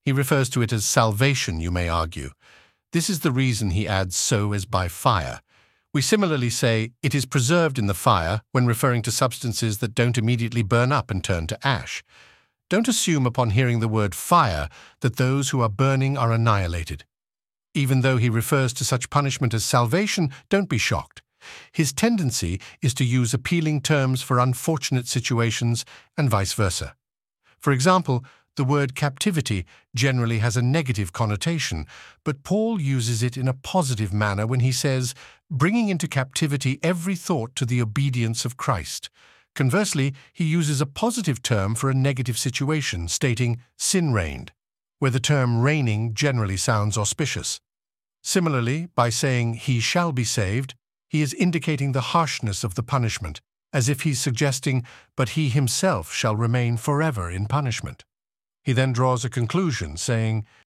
He refers to it as salvation, you may argue. This is the reason he adds so as by fire. We similarly say it is preserved in the fire when referring to substances that don't immediately burn up and turn to ash. Don't assume upon hearing the word fire that those who are burning are annihilated. Even though he refers to such punishment as salvation, don't be shocked. His tendency is to use appealing terms for unfortunate situations and vice versa. For example, the word captivity generally has a negative connotation, but Paul uses it in a positive manner when he says, bringing into captivity every thought to the obedience of Christ. Conversely, he uses a positive term for a negative situation, stating sin reigned, where the term reigning generally sounds auspicious. Similarly, by saying he shall be saved, he is indicating the harshness of the punishment, as if he's suggesting, but he himself shall remain forever in punishment. He then draws a conclusion, saying,